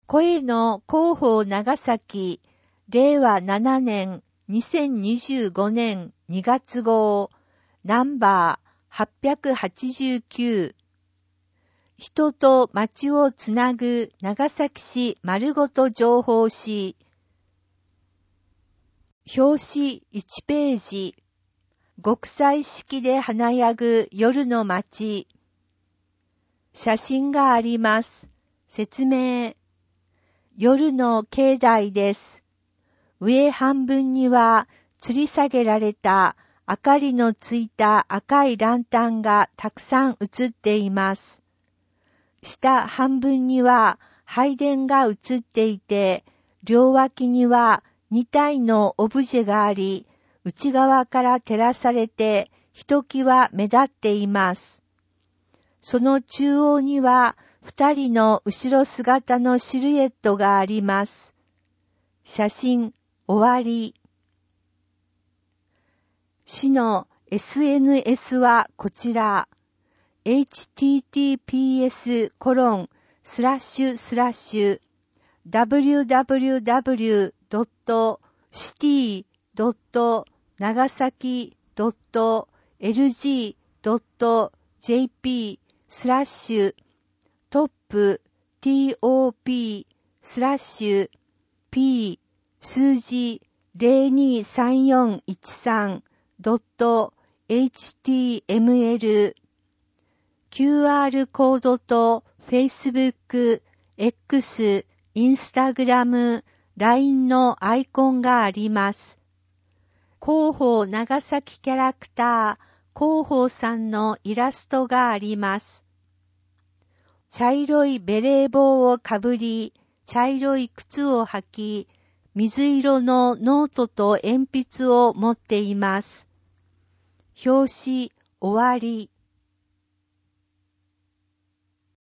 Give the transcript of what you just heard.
声の広報長崎、令和7年2025年2月号、ナンバー889。人と町をつなぐ長崎市丸ごと情報誌。表紙1ページ。極彩色で華やぐ夜の街。写真があります。説明。夜の境内です。上半分には吊り下げられた明かりのついた赤いランタンがたくさん映っています。下半分には拝殿が映っていて、両脇には2体のオブジェがあり、内側から照らされてひときわ目立っています。その中央には2人の後ろ姿のシルエットがあります。写真終わり。市の SNS はこちら。https://www.city.nagasaki.top.p数字 023413.html QR コードと Facebook、X、Instagram、LINE のアイコンがあります。広報長崎キャラクター、広報さんのイラストがあります。茶色いベレー帽をかぶり、茶色い靴を履き、水色のノートと鉛筆を持っています。表紙終わり。